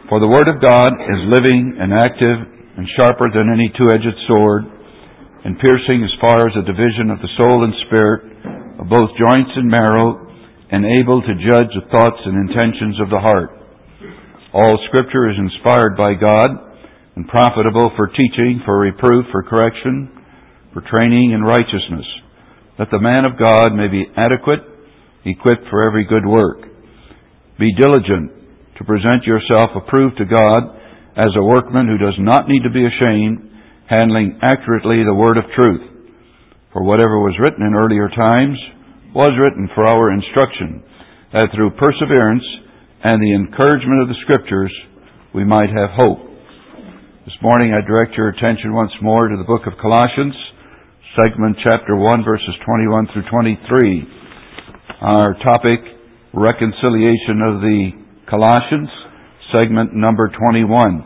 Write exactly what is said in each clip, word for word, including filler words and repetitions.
For the Word of God is living and active and sharper than any two-edged sword, and piercing as far as the division of the soul and spirit, of both joints and marrow, and able to judge the thoughts and intentions of the heart. All Scripture is inspired by God and profitable for teaching, for reproof, for correction, for training in righteousness, that the man of God may be adequate, equipped for every good work. Be diligent to present yourself approved to God as a workman who does not need to be ashamed, handling accurately the word of truth. For whatever was written in earlier times was written for our instruction, that through perseverance and the encouragement of the Scriptures we might have hope. This morning I direct your attention once more to the book of Colossians, segment chapter one, verses twenty-one through twenty-three. Our topic, reconciliation of the Colossians, segment number twenty-one.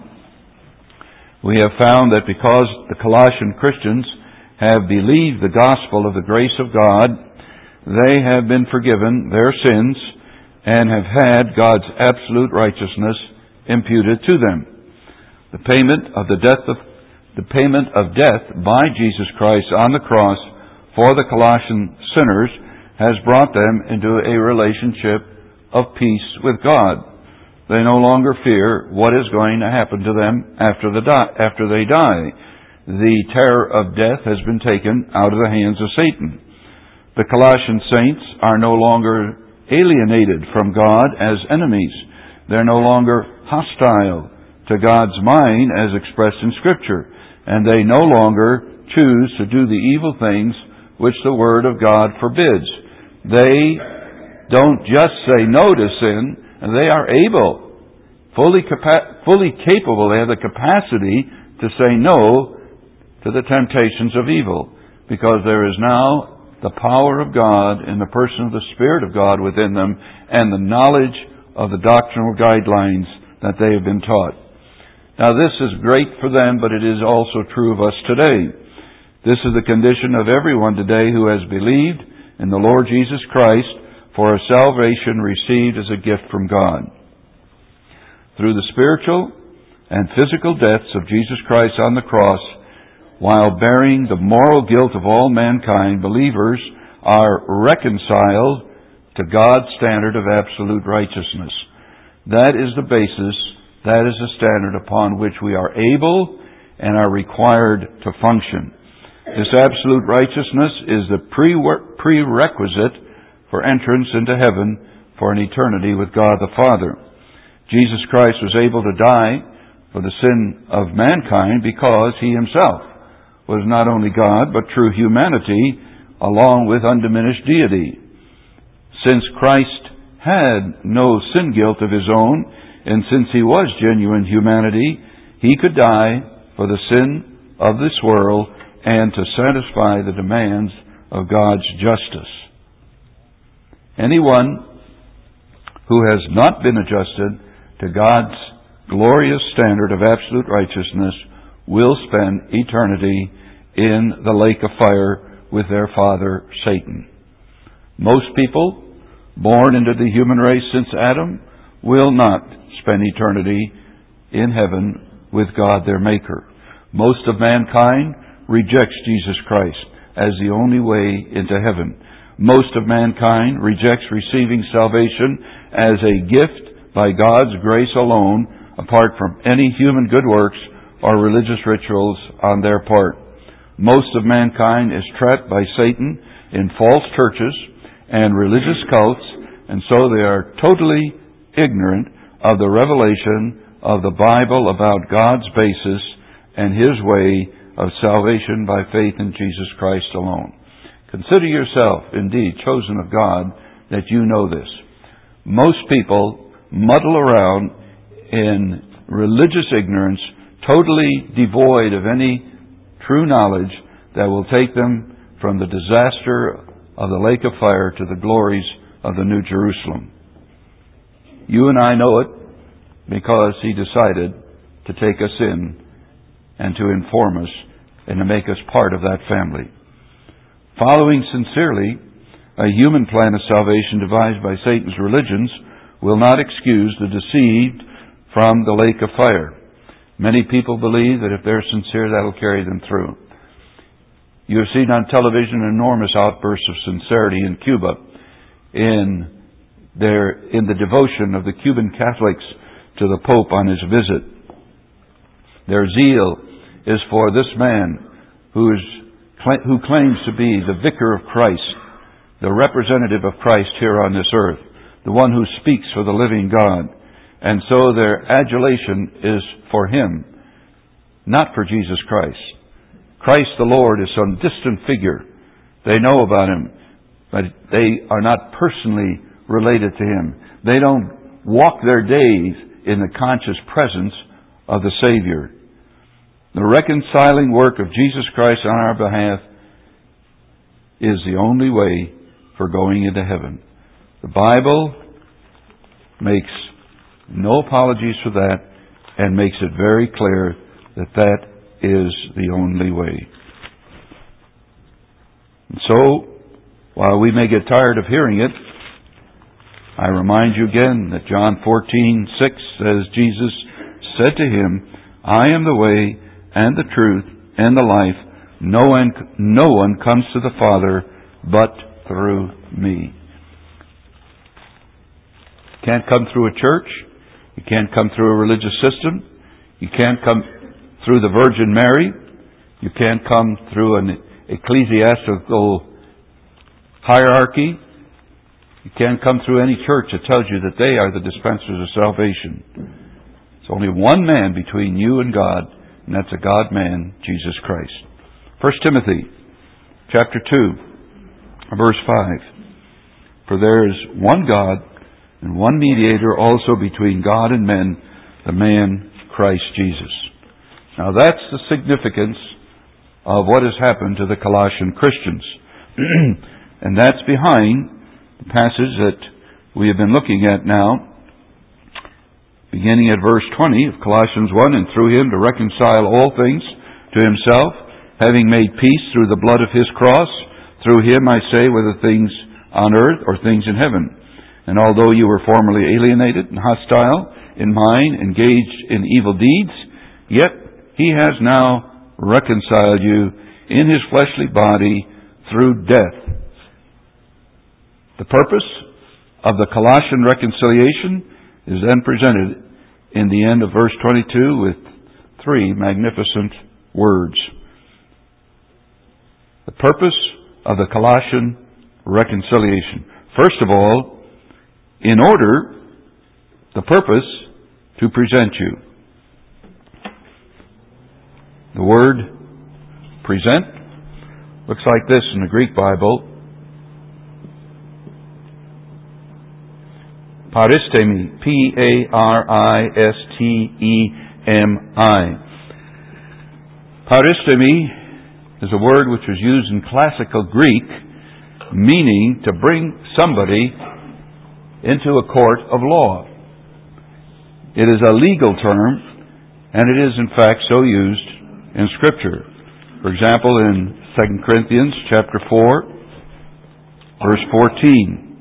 We have found that because the Colossian Christians have believed the gospel of the grace of God, they have been forgiven their sins and have had God's absolute righteousness imputed to them. The payment of the death of the payment of death by Jesus Christ on the cross for the Colossian sinners has brought them into a relationship of peace with God. They no longer fear what is going to happen to them after, the di- after they die. The terror of death has been taken out of the hands of Satan. The Colossian saints are no longer alienated from God as enemies. They're no longer hostile to God's mind as expressed in Scripture. And they no longer choose to do the evil things which the Word of God forbids. They don't just say no to sin, and they are able, fully capa- fully capable, they have the capacity to say no to the temptations of evil, because there is now the power of God in the person of the Spirit of God within them, and the knowledge of the doctrinal guidelines that they have been taught. Now this is great for them, but it is also true of us today. This is the condition of everyone today who has believed in the Lord Jesus Christ for a salvation received as a gift from God. Through the spiritual and physical deaths of Jesus Christ on the cross, while bearing the moral guilt of all mankind, believers are reconciled to God's standard of absolute righteousness. That is the basis, that is the standard upon which we are able and are required to function. This absolute righteousness is the prerequisite for entrance into heaven for an eternity with God the Father. Jesus Christ was able to die for the sin of mankind because He Himself was not only God but true humanity along with undiminished deity. Since Christ had no sin guilt of His own, and since He was genuine humanity, He could die for the sin of this world and to satisfy the demands of God's justice. Anyone who has not been adjusted to God's glorious standard of absolute righteousness will spend eternity in the lake of fire with their father, Satan. Most people born into the human race since Adam will not spend eternity in heaven with God their Maker. Most of mankind rejects Jesus Christ as the only way into heaven. Most of mankind rejects receiving salvation as a gift by God's grace alone, apart from any human good works or religious rituals on their part. Most of mankind is trapped by Satan in false churches and religious cults, and so they are totally ignorant of the revelation of the Bible about God's basis and His way of salvation by faith in Jesus Christ alone. Consider yourself, indeed, chosen of God, that you know this. Most people muddle around in religious ignorance, totally devoid of any true knowledge that will take them from the disaster of the lake of fire to the glories of the New Jerusalem. You and I know it because He decided to take us in and to inform us and to make us part of that family. Following sincerely a human plan of salvation devised by Satan's religions will not excuse the deceived from the lake of fire. Many people believe that if they're sincere, that'll carry them through. You have seen on television enormous outbursts of sincerity in Cuba in their in the devotion of the Cuban Catholics to the Pope on his visit. Their zeal is for this man who is who claims to be the vicar of Christ, the representative of Christ here on this earth, the one who speaks for the living God. And so their adulation is for him, not for Jesus Christ. Christ the Lord is some distant figure. They know about him, but they are not personally related to him. They don't walk their days in the conscious presence of the Savior. The reconciling work of Jesus Christ on our behalf is the only way for going into heaven. The Bible makes no apologies for that and makes it very clear that that is the only way. And so, while we may get tired of hearing it, I remind you again that John fourteen six says, Jesus said to him, I am the way and the truth and the life. No one, no one comes to the Father but through me. You can't come through a church. You can't come through a religious system. You can't come through the Virgin Mary. You can't come through an ecclesiastical hierarchy. You can't come through any church that tells you that they are the dispensers of salvation. There's only one man between you and God, and that's a God-man, Jesus Christ. First Timothy chapter two, verse five. For there is one God and one mediator also between God and men, the man Christ Jesus. Now that's the significance of what has happened to the Colossian Christians. And that's behind the passage that we have been looking at now, beginning at verse twenty of Colossians one, and through him to reconcile all things to himself, having made peace through the blood of his cross. Through him, I say, whether things on earth or things in heaven. And although you were formerly alienated and hostile in mind, engaged in evil deeds, yet he has now reconciled you in his fleshly body through death. The purpose of the Colossian reconciliation is then presented in the end of verse twenty-two with three magnificent words. The purpose of the Colossian reconciliation. First of all, in order, the purpose to present you. The word present looks like this in the Greek Bible. Paristemi. P A R I S T E M I. Paristemi is a word which was used in classical Greek, meaning to bring somebody into a court of law. It is a legal term, and it is in fact so used in Scripture. For example, in Second Corinthians chapter four, verse fourteen.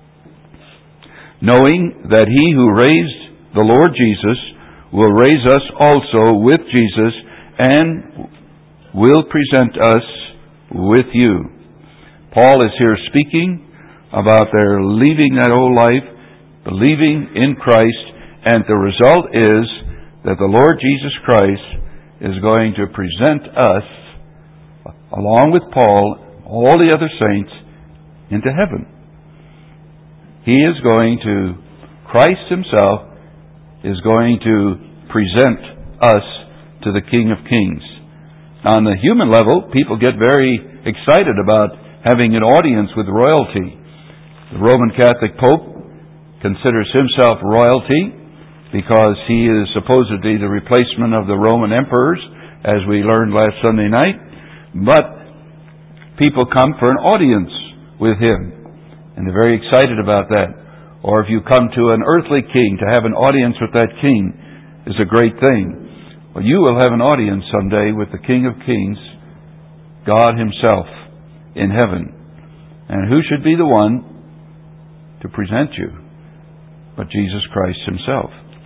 Knowing that he who raised the Lord Jesus will raise us also with Jesus and will present us with you. Paul is here speaking about their leaving that old life, believing in Christ, and the result is that the Lord Jesus Christ is going to present us, along with Paul, all the other saints, into heaven. He is going to, Christ himself is going to present us to the King of Kings. On the human level, people get very excited about having an audience with royalty. The Roman Catholic Pope considers himself royalty because he is supposedly the replacement of the Roman emperors, as we learned last Sunday night. But people come for an audience with him, and they're very excited about that. Or if you come to an earthly king, to have an audience with that king is a great thing. Well, you will have an audience someday with the King of Kings, God himself, in heaven. And who should be the one to present you but Jesus Christ himself?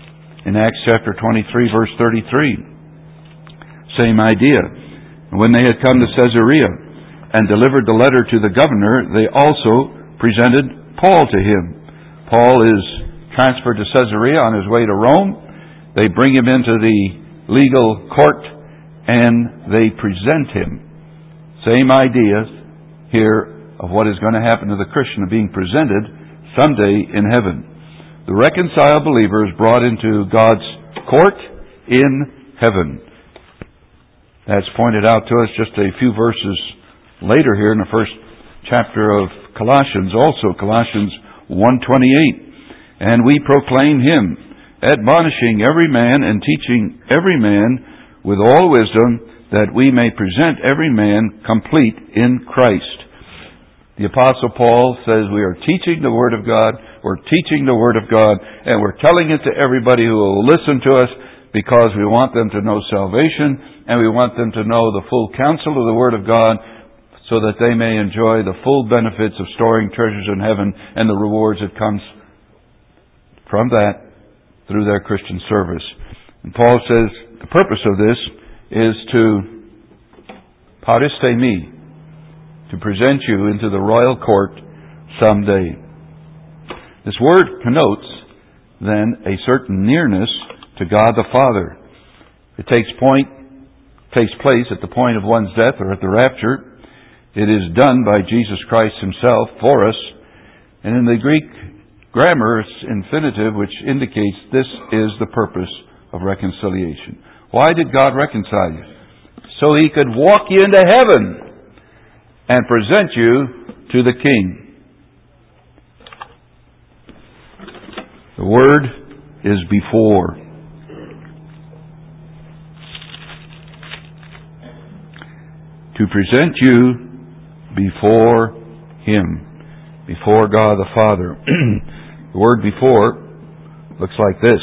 in Acts chapter twenty-three, verse thirty-three. Same idea. When they had come to Caesarea and delivered the letter to the governor, they also presented Paul to him. Paul is transferred to Caesarea on his way to Rome. They bring him into the legal court and they present him. Same idea here of what is going to happen to the Christian, of being presented someday in heaven. The reconciled believer is brought into God's court in heaven. That's pointed out to us just a few verses later here in the first chapter of Colossians, also Colossians one twenty-eight. And we proclaim Him, admonishing every man and teaching every man with all wisdom, that we may present every man complete in Christ. The Apostle Paul says we are teaching the Word of God, we're teaching the Word of God, and we're telling it to everybody who will listen to us, because we want them to know salvation, and we want them to know the full counsel of the Word of God, so that they may enjoy the full benefits of storing treasures in heaven and the rewards that comes from that through their Christian service. And Paul says the purpose of this is to pariste me, to present you into the royal court someday. This word connotes then a certain nearness to God the Father. It takes point, takes place at the point of one's death or at the rapture. It is done by Jesus Christ Himself for us. And in the Greek grammar, it's infinitive, which indicates this is the purpose of reconciliation. Why did God reconcile you? So He could walk you into heaven and present you to the King. The word is before. To present you before Him, before God the Father. The word before looks like this.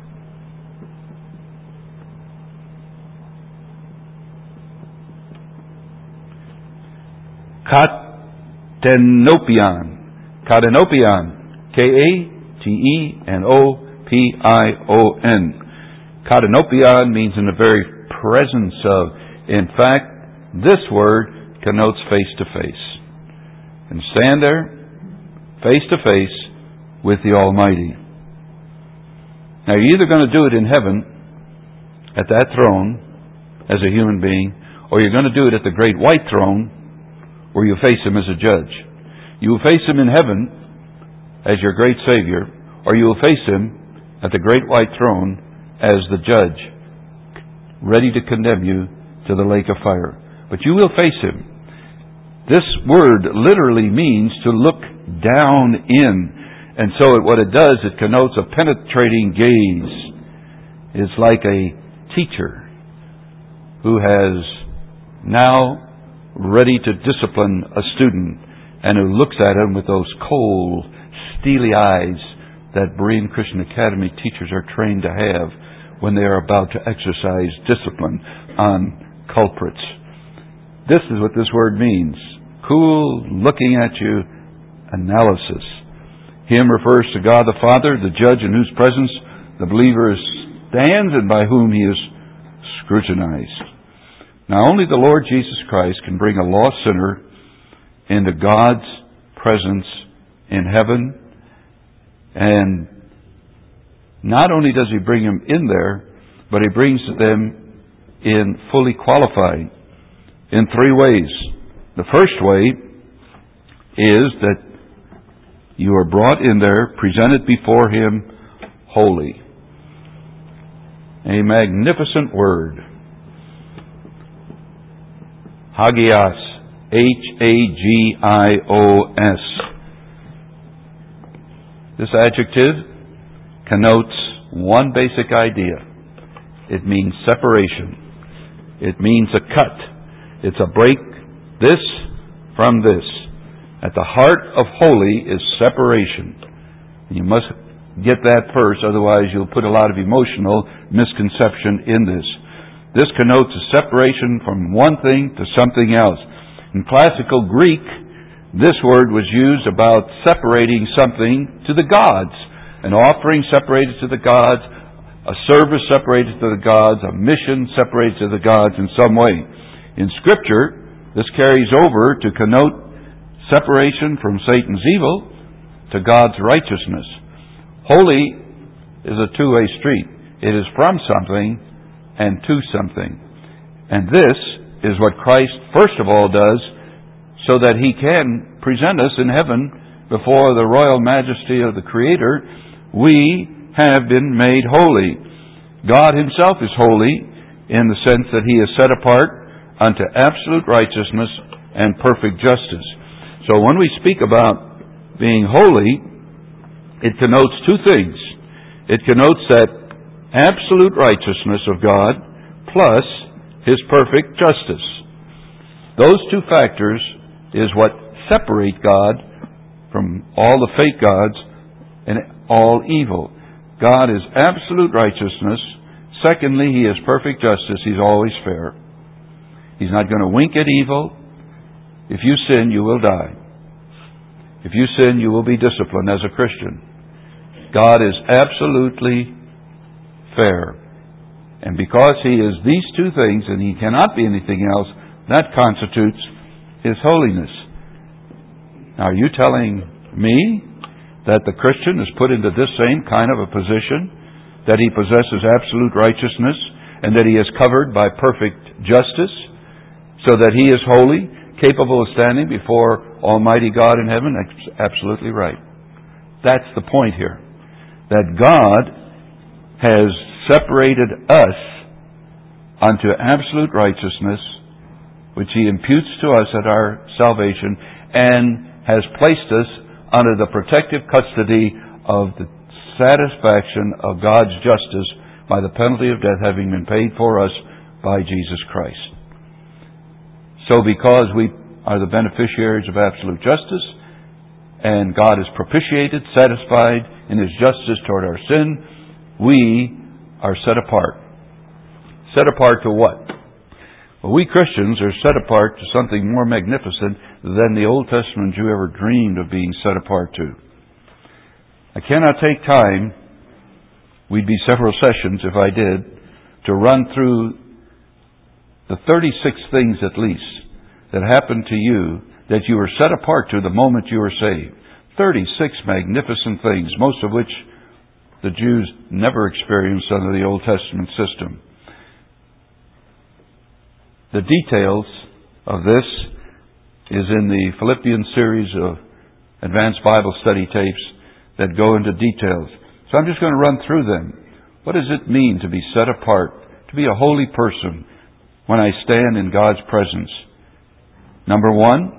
Katenopion. Katenopion. K A T E N O P I O N. Katenopion means in the very presence of. In fact, this word connotes face to face. And stand there, face to face, with the Almighty. Now, you're either going to do it in heaven, at that throne, as a human being, or you're going to do it at the great white throne, where you face Him as a judge. You will face Him in heaven as your great Savior, or you will face Him at the great white throne as the judge, ready to condemn you to the lake of fire. But you will face Him. This word literally means to look down in. And so what it does, it connotes a penetrating gaze. It's like a teacher who has now ready to discipline a student and who looks at him with those cold, steely eyes that Berean Christian Academy teachers are trained to have when they are about to exercise discipline on culprits. This is what this word means. Cool, looking at you, analysis. Him refers to God the Father, the judge in whose presence the believer stands and by whom he is scrutinized. Now, only the Lord Jesus Christ can bring a lost sinner into God's presence in heaven. And not only does He bring him in there, but He brings them in fully qualified in three ways. The first way is that you are brought in there, presented before Him, holy. A magnificent word. Hagios. H A G I O S. This adjective connotes one basic idea. It means separation. It means a cut. It's a break, this from this. At the heart of holy is separation. You must get that first, otherwise you'll put a lot of emotional misconception in this. This connotes a separation from one thing to something else. In classical Greek, this word was used about separating something to the gods. An offering separated to the gods, a service separated to the gods, a mission separated to the gods in some way. In Scripture, this carries over to connote separation from Satan's evil to God's righteousness. Holy is a two-way street. It is from something and to something. And this is what Christ first of all does so that He can present us in heaven before the royal majesty of the Creator. We have been made holy. God Himself is holy in the sense that He is set apart unto absolute righteousness and perfect justice. So when we speak about being holy, it connotes two things. It connotes that absolute righteousness of God plus His perfect justice. Those two factors is what separate God from all the fake gods and all evil. God is absolute righteousness. Secondly, He is perfect justice. He's always fair. He's not going to wink at evil. If you sin, you will die. If you sin, you will be disciplined as a Christian. God is absolutely fair. And because He is these two things, and He cannot be anything else, that constitutes His holiness. Now, are you telling me that the Christian is put into this same kind of a position, that he possesses absolute righteousness, and that he is covered by perfect justice, so that he is holy, capable of standing before Almighty God in heaven? That's absolutely right. That's the point here. That God has separated us unto absolute righteousness, which He imputes to us at our salvation, and has placed us under the protective custody of the satisfaction of God's justice by the penalty of death having been paid for us by Jesus Christ. So because we are the beneficiaries of absolute justice, and God is propitiated, satisfied in His justice toward our sin, we are set apart. Set apart to what? Well, we Christians are set apart to something more magnificent than the Old Testament Jew ever dreamed of being set apart to. I cannot take time, we'd be several sessions if I did, to run through the thirty-six things at least that happened to you that you were set apart to the moment you were saved. thirty-six magnificent things, most of which the Jews never experienced under the Old Testament system. The details of this is in the Philippians series of advanced Bible study tapes that go into details. So I'm just going to run through them. What does it mean to be set apart, to be a holy person when I stand in God's presence? Number one,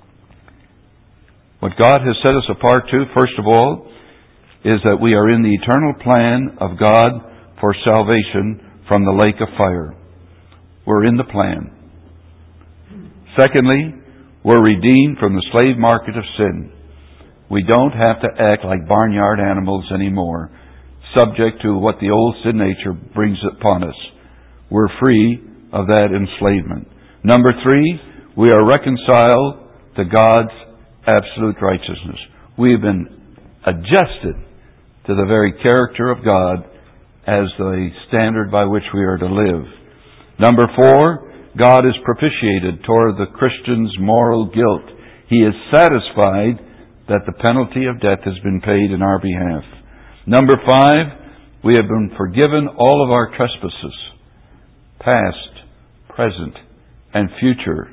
what God has set us apart to, first of all, is that we are in the eternal plan of God for salvation from the lake of fire. We're in the plan. Secondly, we're redeemed from the slave market of sin. We don't have to act like barnyard animals anymore, subject to what the old sin nature brings upon us. We're free of that enslavement. Number three, we are reconciled to God's absolute righteousness. We have been adjusted to the very character of God as the standard by which we are to live. Number four, God is propitiated toward the Christian's moral guilt. He is satisfied that the penalty of death has been paid in our behalf. Number five, we have been forgiven all of our trespasses, past, present, and future.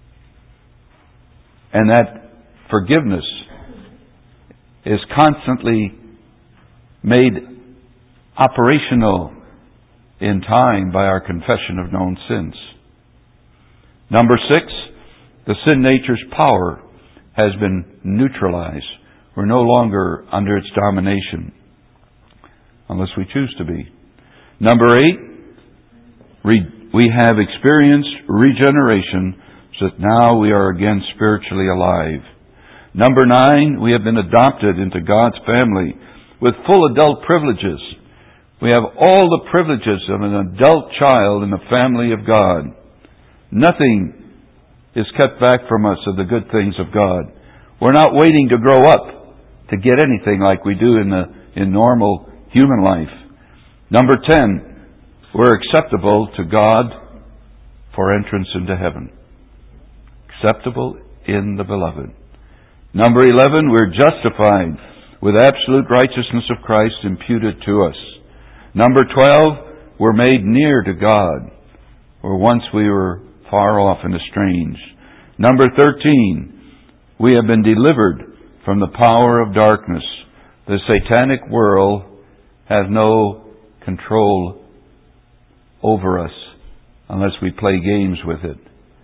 And that forgiveness is constantly made operational in time by our confession of known sins. Number six, the sin nature's power has been neutralized. We're no longer under its domination, unless we choose to be. Number eight, we have experienced regeneration, so that now we are again spiritually alive. Number nine, we have been adopted into God's family with full adult privileges. We have all the privileges of an adult child in the family of God. Nothing is kept back from us of the good things of God. We're not waiting to grow up to get anything like we do in the in normal human life. Number ten, we're acceptable to God for entrance into heaven. Acceptable in the Beloved. Number eleven, we're justified with absolute righteousness of Christ imputed to us. Number twelve, we're made near to God, where once we were far off and estranged. Number thirteen, we have been delivered from the power of darkness. The satanic world has no control over us unless we play games with it.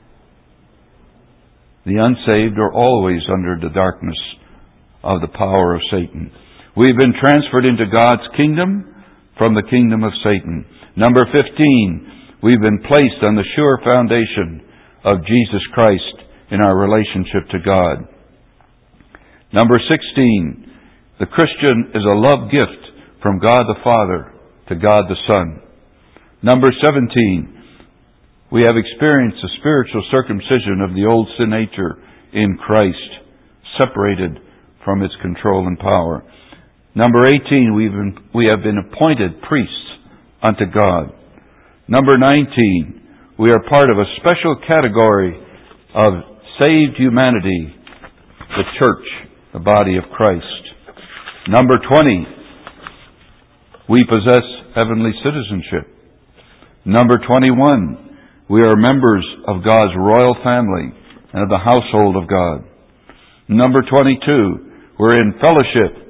The unsaved are always under the darkness of the power of Satan. We've been transferred into God's kingdom from the kingdom of Satan. Number fifteen, we've been placed on the sure foundation of Jesus Christ in our relationship to God. Number sixteen, the Christian is a love gift from God the Father to God the Son. Number seventeen, we have experienced the spiritual circumcision of the old sin nature in Christ, separated from its control and power. Number eighteen, we've been, we have been appointed priests unto God. Number nineteen, we are part of a special category of saved humanity, the church, the body of Christ. Number twenty, we possess heavenly citizenship. Number twenty-one, we are members of God's royal family and of the household of God. Number twenty-two, we're in fellowship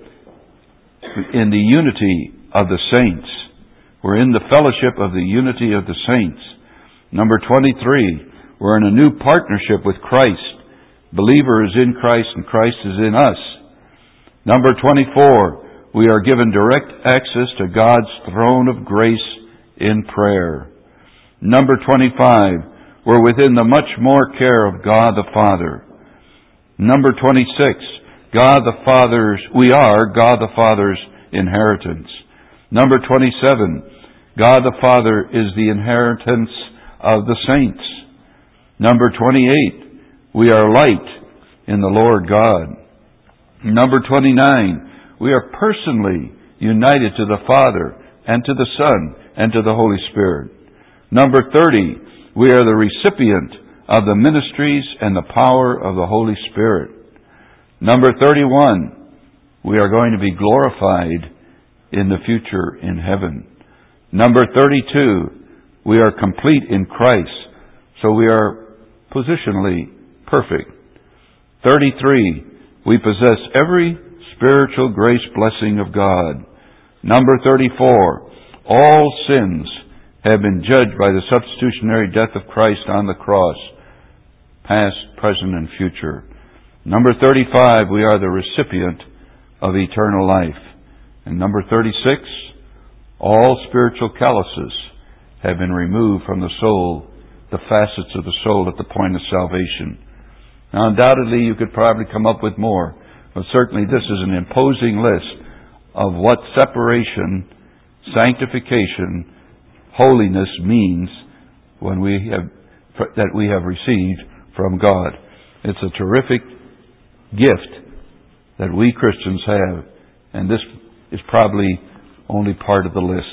in the unity of the saints. We're in the fellowship of the unity of the saints. Number twenty-three, we're in a new partnership with Christ. Believer is in Christ and Christ is in us. Number twenty-four, we are given direct access to God's throne of grace in prayer. Number twenty-five, we're within the much more care of God the Father. Number twenty-six, God the Father's, we are God the Father's inheritance. Number twenty-seven, God the Father is the inheritance of the saints. Number twenty-eight, we are light in the Lord God. Number twenty-nine, we are personally united to the Father and to the Son and to the Holy Spirit. Number thirty, we are the recipient of the ministries and the power of the Holy Spirit. Number thirty-one, we are going to be glorified in the future in heaven. Number thirty-two, we are complete in Christ, so we are positionally perfect. thirty-three, we possess every spiritual grace blessing of God. Number thirty-four, all sins have been judged by the substitutionary death of Christ on the cross, past, present, and future. Number thirty-five, we are the recipient of eternal life. And number thirty-six, all spiritual calluses have been removed from the soul, the facets of the soul at the point of salvation. Now, undoubtedly, you could probably come up with more, but certainly this is an imposing list of what separation, sanctification, holiness means when we have that we have received from God. It's a terrific gift that we Christians have, and this is probably only part of the list.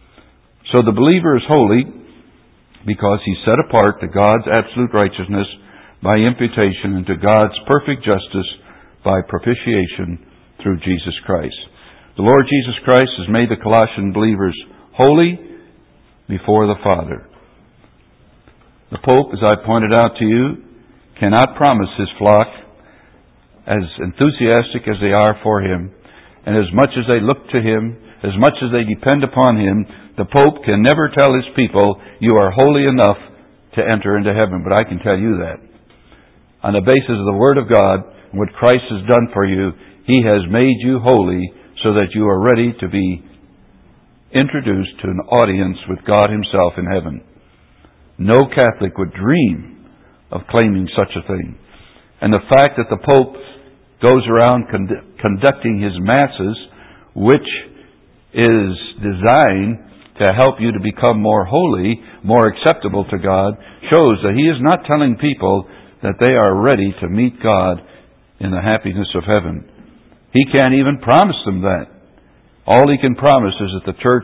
So the believer is holy because he's set apart to God's absolute righteousness by imputation and to God's perfect justice by propitiation through Jesus Christ. The Lord Jesus Christ has made the Colossian believers holy before the Father. The Pope, as I pointed out to you, cannot promise his flock, as enthusiastic as they are for him, and as much as they look to him, as much as they depend upon him, the Pope can never tell his people, you are holy enough to enter into heaven. But I can tell you that. On the basis of the Word of God, and what Christ has done for you, He has made you holy so that you are ready to be introduced to an audience with God Himself in heaven. No Catholic would dream of claiming such a thing. And the fact that the Pope goes around con- conducting his masses, which is designed to help you to become more holy, more acceptable to God, shows that he is not telling people that they are ready to meet God in the happiness of heaven. He can't even promise them that. All he can promise is that the church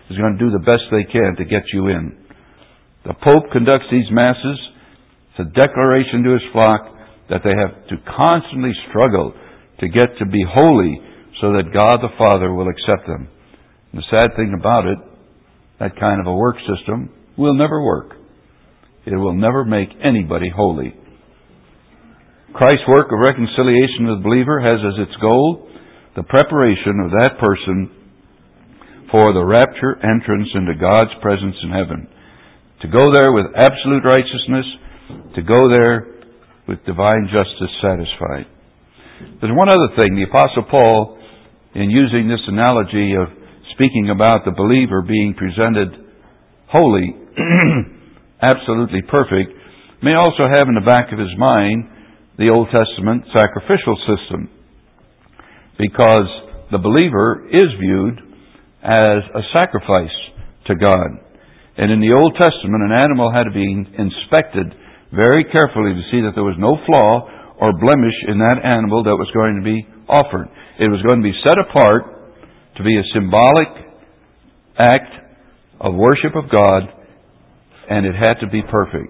is going to do the best they can to get you in. The Pope conducts these masses. It's a declaration to his flock that they have to constantly struggle to get to be holy so that God the Father will accept them. And the sad thing about it, that kind of a work system will never work. It will never make anybody holy. Christ's work of reconciliation with the believer has as its goal the preparation of that person for the rapture entrance into God's presence in heaven. To go there with absolute righteousness, to go there with divine justice satisfied. There's one other thing. The Apostle Paul, in using this analogy of speaking about the believer being presented holy, absolutely perfect, may also have in the back of his mind the Old Testament sacrificial system. Because the believer is viewed as a sacrifice to God. And in the Old Testament, an animal had to be inspected very carefully to see that there was no flaw or blemish in that animal that was going to be offered. It was going to be set apart to be a symbolic act of worship of God, and it had to be perfect.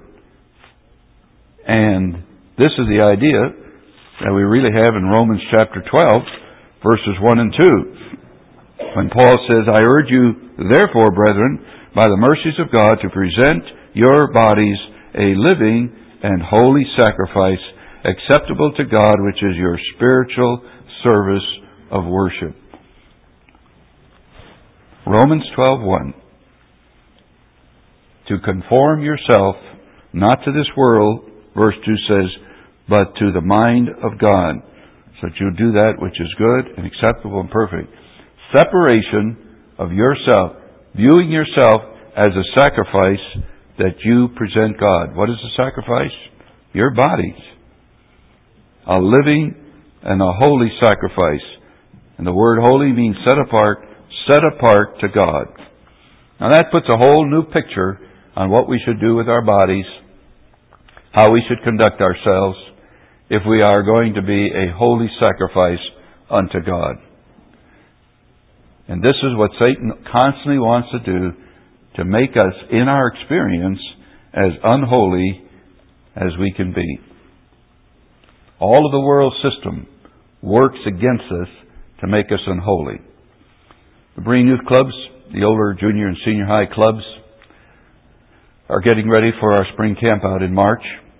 And this is the idea that we really have in Romans chapter twelve, verses one and two. When Paul says, I urge you, therefore, brethren, by the mercies of God, to present your bodies a living and holy sacrifice, acceptable to God, which is your spiritual service of worship. Romans twelve one. To conform yourself, not to this world, verse two says, but to the mind of God, so that you do that which is good and acceptable and perfect. Separation of yourself, viewing yourself as a sacrifice that you present God. What is the sacrifice? Your bodies. A living and a holy sacrifice. And the word holy means set apart, set apart to God. Now that puts a whole new picture on what we should do with our bodies, how we should conduct ourselves, if we are going to be a holy sacrifice unto God. And this is what Satan constantly wants to do, to make us, in our experience, as unholy as we can be. All of the world system works against us to make us unholy. The Berean Youth Clubs, the older junior and senior high clubs, are getting ready for our spring camp out in March.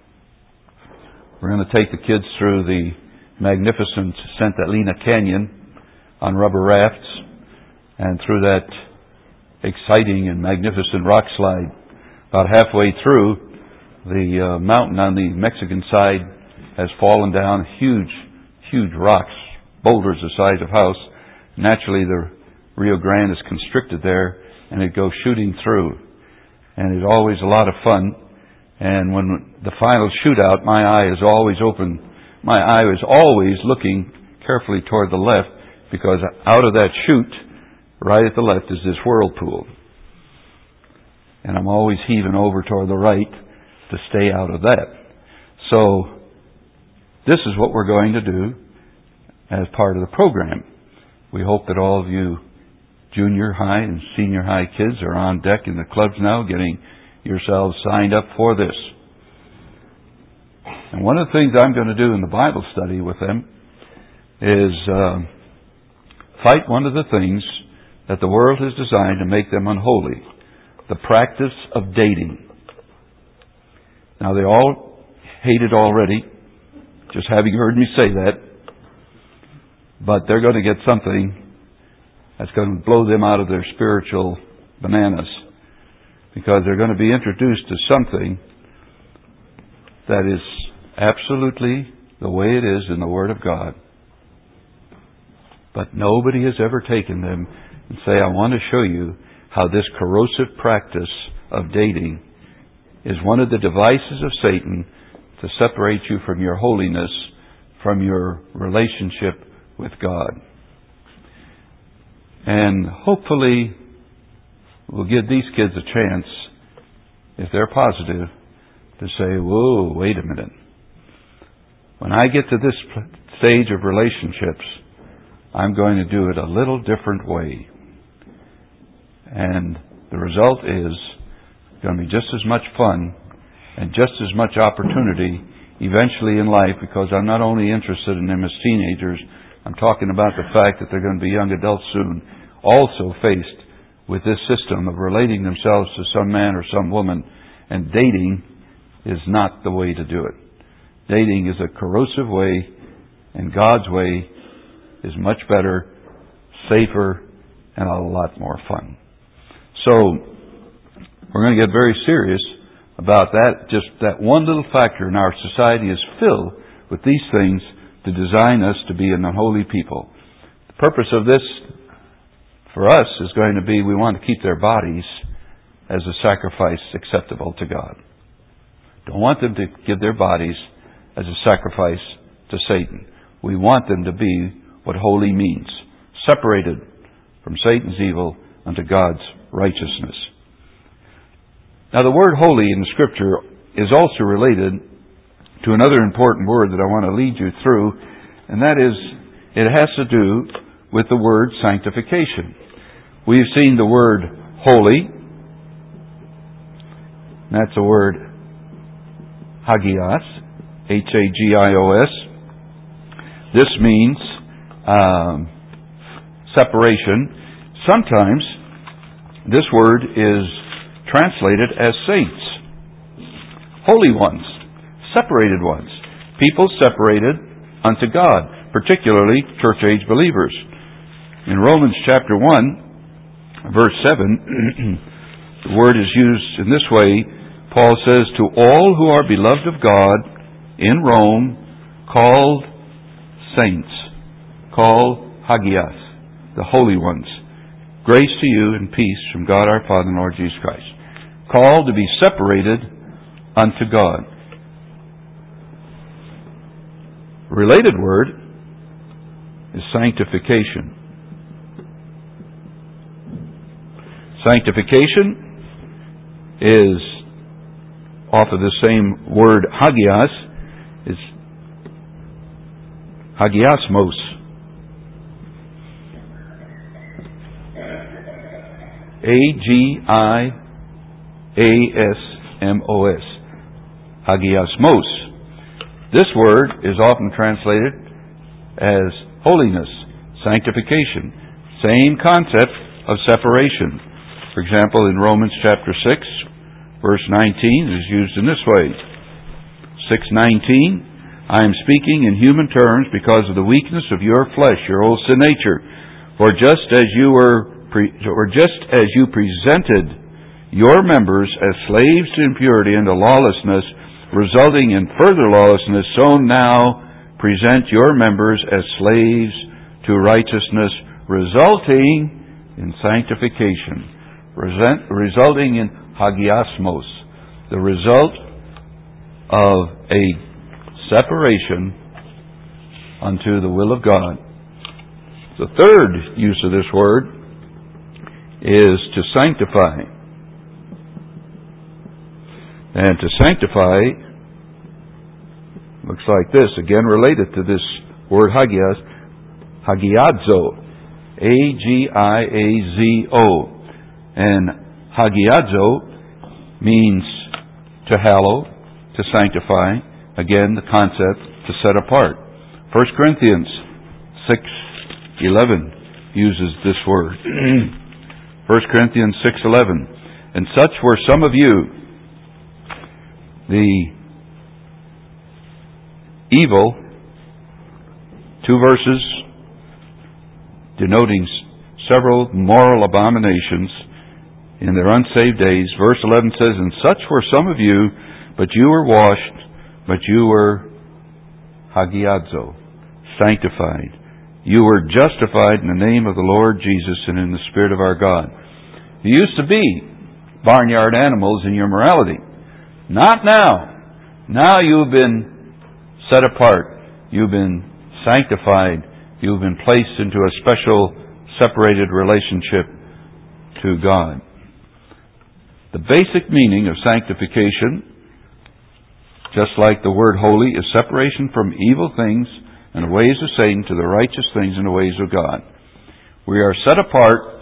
We're going to take the kids through the magnificent Santa Elena Canyon on rubber rafts and through that exciting and magnificent rock slide. About halfway through, the uh, mountain on the Mexican side has fallen down, huge, huge rocks, boulders the size of a house. Naturally, the Rio Grande is constricted there, and it goes shooting through. And it's always a lot of fun. And when the final shootout, my eye is always open. My eye is always looking carefully toward the left, because out of that chute, right at the left, is this whirlpool. And I'm always heaving over toward the right to stay out of that. So, this is what we're going to do as part of the program. We hope that all of you junior high and senior high kids are on deck in the clubs now, getting yourselves signed up for this. And one of the things I'm going to do in the Bible study with them is uh, fight one of the things that the world has designed to make them unholy, the practice of dating. Now, they all hate it already, just having heard me say that, but they're going to get something that's going to blow them out of their spiritual bananas, because they're going to be introduced to something that is absolutely the way it is in the Word of God. But nobody has ever taken them and say, I want to show you how this corrosive practice of dating is one of the devices of Satan to separate you from your holiness, from your relationship with God. And hopefully we'll give these kids a chance, if they're positive, to say, whoa, wait a minute. When I get to this stage of relationships, I'm going to do it a little different way. And the result is going to be just as much fun and just as much opportunity eventually in life, because I'm not only interested in them as teenagers, I'm talking about the fact that they're going to be young adults soon, also faced with this system of relating themselves to some man or some woman. And dating is not the way to do it. Dating is a corrosive way, and God's way is much better, safer, and a lot more fun. So, we're going to get very serious about that. Just that one little factor in our society is filled with these things to design us to be an unholy people. The purpose of this for us is going to be, we want to keep their bodies as a sacrifice acceptable to God. Don't want them to give their bodies as a sacrifice to Satan. We want them to be what holy means, separated from Satan's evil unto God's righteousness. Now, the word holy in the Scripture is also related to another important word that I want to lead you through, and that is, it has to do with the word sanctification. We've seen the word holy. That's the word hagios, H A G I O S. This means um, separation. Sometimes this word is translated as saints, holy ones, separated ones, people separated unto God, particularly church-age believers. In Romans chapter one, verse seven, the word is used in this way. Paul says, "To all who are beloved of God in Rome, called saints," called hagios, the holy ones, "grace to you and peace from God our Father and Lord Jesus Christ." Called to be separated unto God. A related word is sanctification. Sanctification is off of the same word hagios, is hagiosmos. A G I A S M O S. Hagiosmos. This word is often translated as holiness, sanctification. Same concept of separation. For example, in Romans chapter six, verse nineteen, it is used in this way. six nineteen, "I am speaking in human terms because of the weakness of your flesh, your old sin nature. For just as you were, pre- or just as you presented your members as slaves to impurity and to lawlessness, resulting in further lawlessness, so now present your members as slaves to righteousness, resulting in sanctification," resent, resulting in hagiosmos, the result of a separation unto the will of God. The third use of this word is to sanctify. And to sanctify looks like this, again related to this word hagios, hagiadzo, A G I A Z O. And hagiadzo means to hallow, to sanctify. Again, the concept to set apart. First Corinthians six eleven uses this word. First Corinthians six eleven. "And such were some of you." The evil, two verses denoting several moral abominations in their unsaved days. Verse eleven says, "And such were some of you, but you were washed, but you were hagiadzo, sanctified. You were justified in the name of the Lord Jesus and in the Spirit of our God." You used to be barnyard animals in your morality. Not now. Now you've been set apart. You've been sanctified. You've been placed into a special, separated relationship to God. The basic meaning of sanctification, just like the word holy, is separation from evil things and the ways of Satan to the righteous things and the ways of God. We are set apart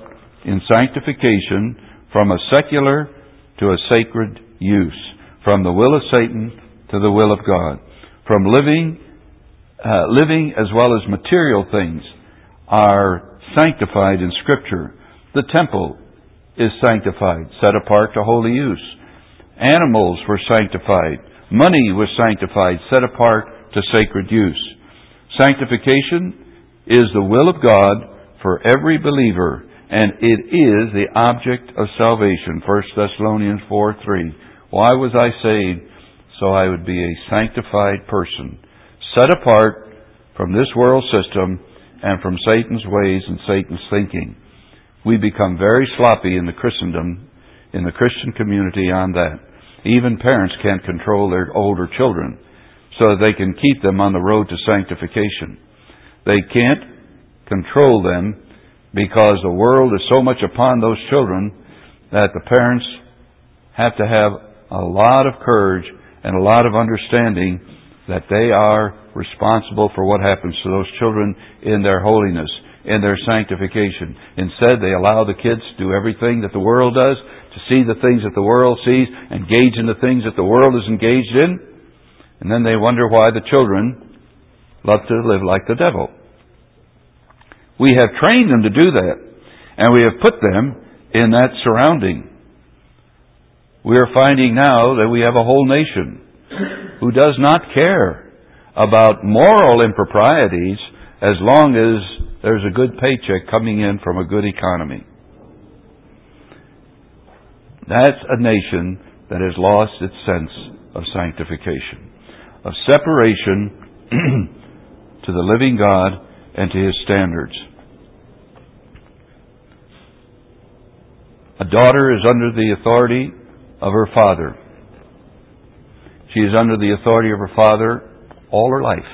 in sanctification from a secular to a sacred use, from the will of Satan to the will of God, from living, uh, living as well as material things are sanctified in Scripture. The temple is sanctified, set apart to holy use. Animals were sanctified. Money was sanctified, set apart to sacred use. Sanctification is the will of God for every believer, and it is the object of salvation. First Thessalonians four three. Why was I saved? So I would be a sanctified person, set apart from this world system and from Satan's ways and Satan's thinking. We become very sloppy in the Christendom, in the Christian community on that. Even parents can't control their older children so that they can keep them on the road to sanctification. They can't control them because the world is so much upon those children that the parents have to have a lot of courage and a lot of understanding that they are responsible for what happens to those children in their holiness, in their sanctification. Instead, they allow the kids to do everything that the world does, to see the things that the world sees, engage in the things that the world is engaged in, and then they wonder why the children love to live like the devil. We have trained them to do that, and we have put them in that surrounding. We are finding now that we have a whole nation who does not care about moral improprieties as long as there's a good paycheck coming in from a good economy. That's a nation that has lost its sense of sanctification, of separation to the living God and to His standards. A daughter is under the authority of her father. She is under the authority of her father all her life.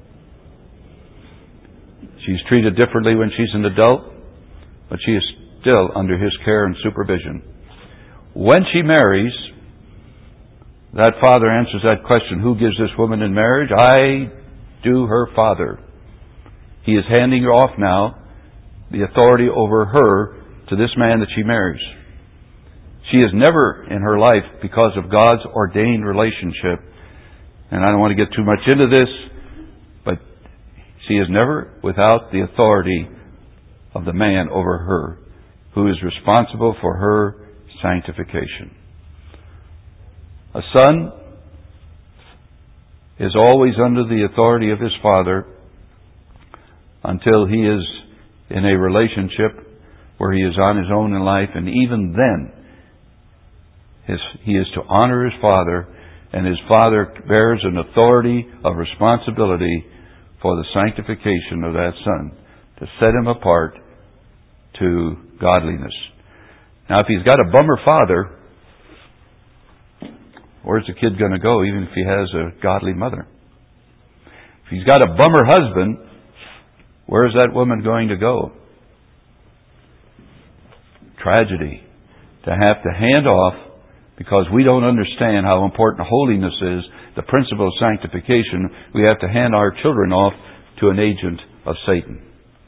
She's treated differently when she's an adult, but she is still under his care and supervision. When she marries, that father answers that question, who gives this woman in marriage? I do, her father. He is handing her off now the authority over her to this man that she marries. She is never in her life, because of God's ordained relationship, and I don't want to get too much into this, but she is never without the authority of the man over her, who is responsible for her sanctification. A son is always under the authority of his father until he is in a relationship where he is on his own in life, and even then his, he is to honor his father, and his father bears an authority of responsibility for the sanctification of that son, to set him apart to godliness. Now, if he's got a bummer father, where's the kid going to go, even if he has a godly mother? If he's got a bummer husband, where's that woman going to go? Tragedy. To have to hand off, because we don't understand how important holiness is, the principle of sanctification, we have to hand our children off to an agent of Satan.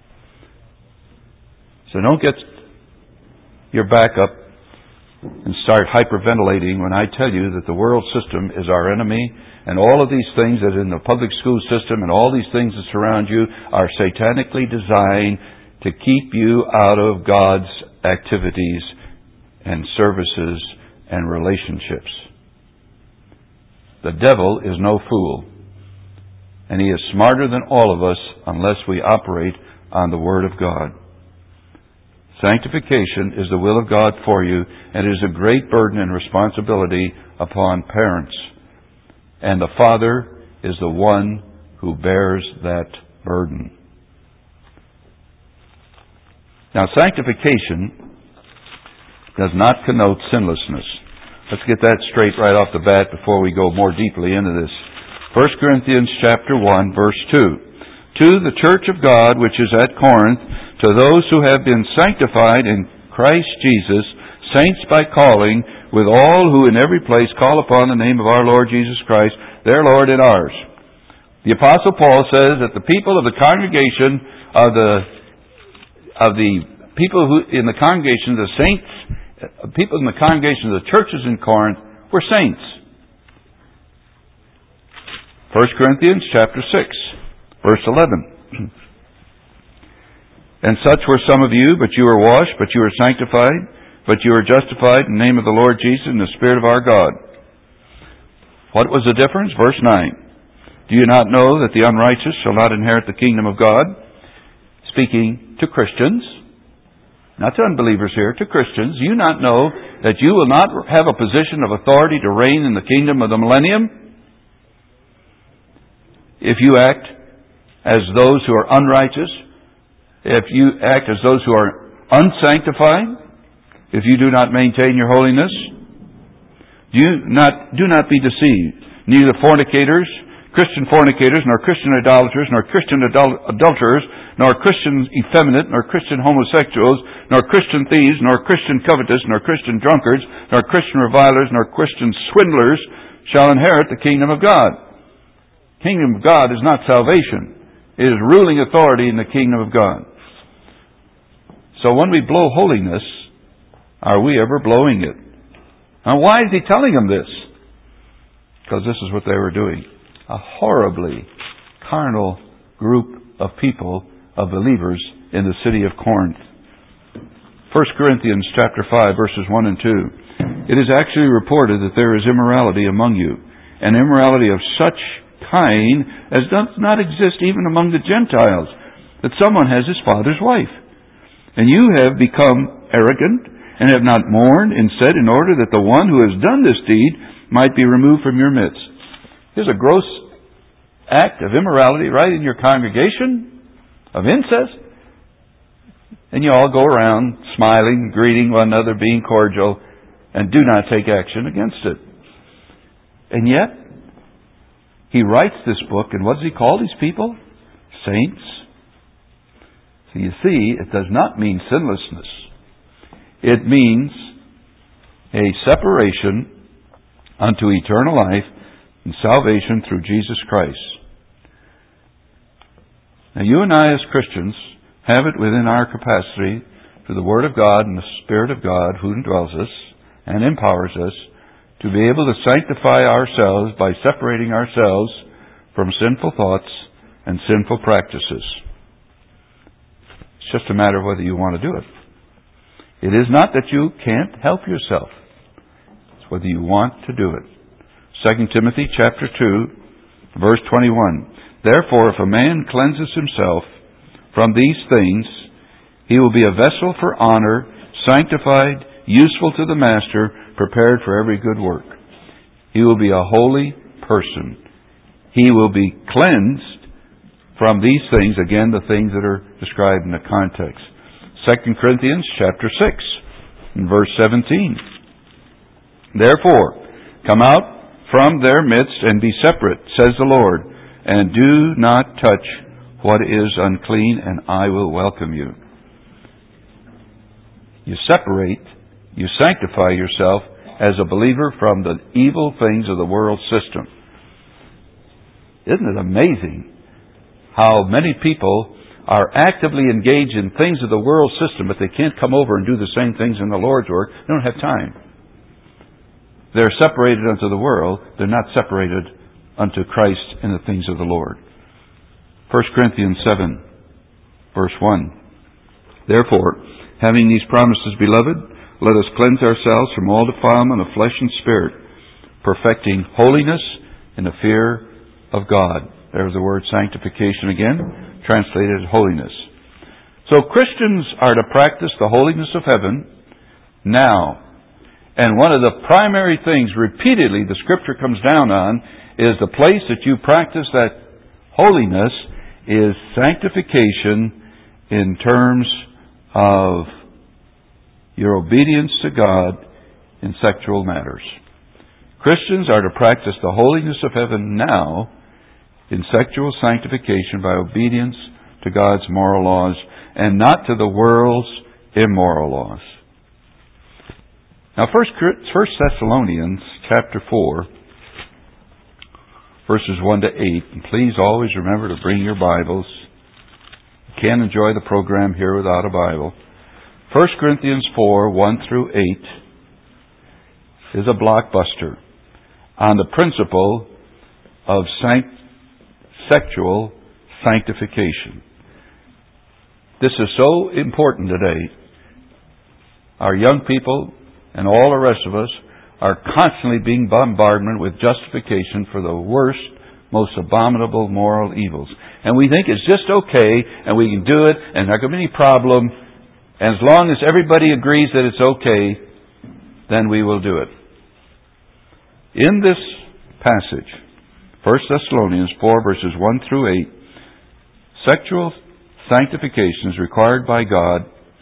So don't get your back up and start hyperventilating when I tell you that the world system is our enemy, and all of these things that in the public school system and all these things that surround you are satanically designed to keep you out of God's activities and services and relationships. The devil is no fool, and he is smarter than all of us unless we operate on the Word of God. Sanctification is the will of God for you, and it is a great burden and responsibility upon parents. And the Father is the one who bears that burden. Now, sanctification does not connote sinlessness. Let's get that straight right off the bat before we go more deeply into this. First Corinthians chapter one, verse two. To the church of God which is at Corinth, to those who have been sanctified in Christ Jesus, saints by calling, with all who in every place call upon the name of our Lord Jesus Christ, their Lord and ours. The Apostle Paul says that the people of the congregation of the of the people who in the congregation, the saints, people in the congregation of the churches in Corinth were saints. First Corinthians chapter six, verse eleven. And such were some of you, but you were washed, but you were sanctified, but you were justified in the name of the Lord Jesus and the Spirit of our God. What was the difference? Verse nine. Do you not know that the unrighteous shall not inherit the kingdom of God? Speaking to Christians, not to unbelievers here, to Christians. Do you not know that you will not have a position of authority to reign in the kingdom of the millennium? If you act as those who are unrighteous, if you act as those who are unsanctified, if you do not maintain your holiness, do you not do not be deceived. Neither fornicators, Christian fornicators, nor Christian idolaters, nor Christian adul- adulterers, nor Christian effeminate, nor Christian homosexuals, nor Christian thieves, nor Christian covetous, nor Christian drunkards, nor Christian revilers, nor Christian swindlers shall inherit the kingdom of God. Kingdom of God is not salvation. It is ruling authority in the kingdom of God. So when we blow holiness, are we ever blowing it? Now why is he telling them this? Because this is what they were doing. A horribly carnal group of people, of believers in the city of Corinth. First Corinthians chapter five, verses one and two. It is actually reported that there is immorality among you, and immorality of such kind as does not exist even among the Gentiles, that someone has his father's wife. And you have become arrogant, and have not mourned and said, in order that the one who has done this deed might be removed from your midst. Here's a gross act of immorality right in your congregation, of incest. And you all go around smiling, greeting one another, being cordial, and do not take action against it. And yet, he writes this book, and what does he call these people? Saints. So you see, it does not mean sinlessness. It means a separation unto eternal life and salvation through Jesus Christ. Now you and I as Christians have it within our capacity through the Word of God and the Spirit of God who indwells us and empowers us to be able to sanctify ourselves by separating ourselves from sinful thoughts and sinful practices. It's just a matter of whether you want to do it. It is not that you can't help yourself. It's whether you want to do it. Second Timothy chapter two, verse twenty-one. Therefore, if a man cleanses himself from these things, he will be a vessel for honor, sanctified, useful to the master, prepared for every good work. He will be a holy person. He will be cleansed from these things, again, the things that are described in the context. Second Corinthians chapter six, and verse seventeen. Therefore, come out from their midst and be separate, says the Lord, and do not touch what is unclean, and I will welcome you. You separate, you sanctify yourself as a believer from the evil things of the world system. Isn't it amazing how many people are actively engaged in things of the world system, but they can't come over and do the same things in the Lord's work? They don't have time. They're separated unto the world. They're not separated unto Christ and the things of the Lord. First Corinthians seven, verse one. Therefore, having these promises, beloved, let us cleanse ourselves from all defilement of flesh and spirit, perfecting holiness in the fear of God. There's the word sanctification again, translated holiness. So Christians are to practice the holiness of heaven now. And one of the primary things repeatedly the Scripture comes down on is the place that you practice that holiness is sanctification in terms of your obedience to God in sexual matters. Christians are to practice the holiness of heaven now in sexual sanctification by obedience to God's moral laws and not to the world's immoral laws. Now, First Thessalonians chapter four, verses one to eight. And please always remember to bring your Bibles. You can't enjoy the program here without a Bible. First Corinthians four, one through eight is a blockbuster on the principle of sanct- sexual sanctification. This is so important today. Our young people and all the rest of us are constantly being bombarded with justification for the worst, most abominable moral evils. And we think it's just okay, and we can do it, and there can be any problem. And as long as everybody agrees that it's okay, then we will do it. In this passage, First Thessalonians four, verses one through eight, sexual sanctification is required by God,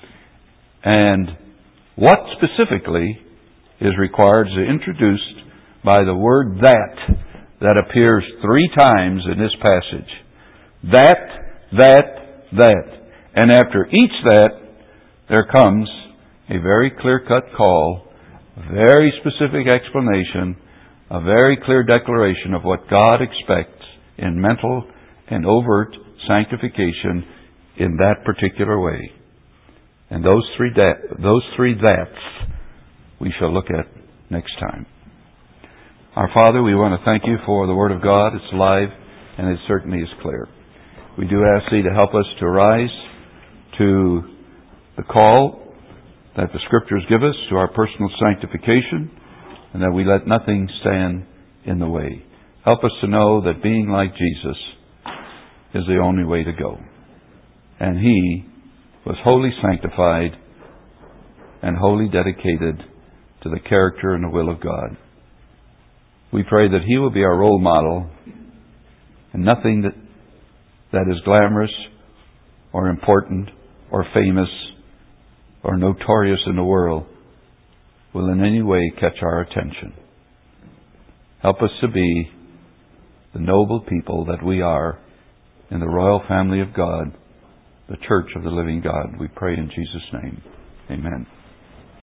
and what specifically is required is introduced by the word that, that appears three times in this passage. That, that, that. And after each that, there comes a very clear-cut call, a very specific explanation, a very clear declaration of what God expects in mental and overt sanctification in that particular way. And those three that, those three that's we shall look at next time. Our Father, we want to thank you for the Word of God. It's alive and it certainly is clear. We do ask Thee to help us to rise to the call that the Scriptures give us to our personal sanctification, and that we let nothing stand in the way. Help us to know that being like Jesus is the only way to go. And He was wholly sanctified and wholly dedicated to the character and the will of God. We pray that He will be our role model, and nothing that, that is glamorous or important or famous or notorious in the world will in any way catch our attention. Help us to be the noble people that we are in the royal family of God, the Church of the living God. We pray in Jesus' name. Amen.